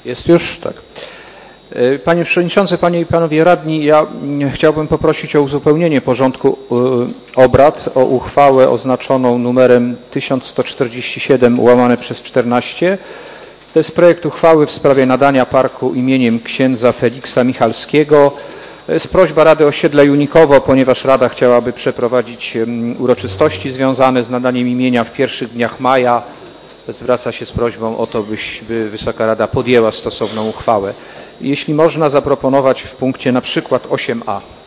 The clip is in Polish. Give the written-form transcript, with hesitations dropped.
Jest już? Tak. Panie Przewodniczący, Panie i Panowie Radni, ja chciałbym poprosić o uzupełnienie porządku obrad o uchwałę oznaczoną numerem 1147/14. To jest projekt uchwały w sprawie nadania parku imieniem księdza Feliksa Michalskiego. To jest prośba Rady Osiedla Junikowo, ponieważ Rada chciałaby przeprowadzić uroczystości związane z nadaniem imienia w pierwszych dniach maja. Zwraca się z prośbą o to, by Wysoka Rada podjęła stosowną uchwałę. Jeśli można zaproponować w punkcie na przykład 8a.